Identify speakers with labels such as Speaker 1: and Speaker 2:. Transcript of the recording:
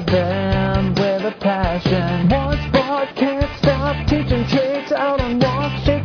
Speaker 1: FM with a passion. One spot can't stop teaching tricks out on Wall Street.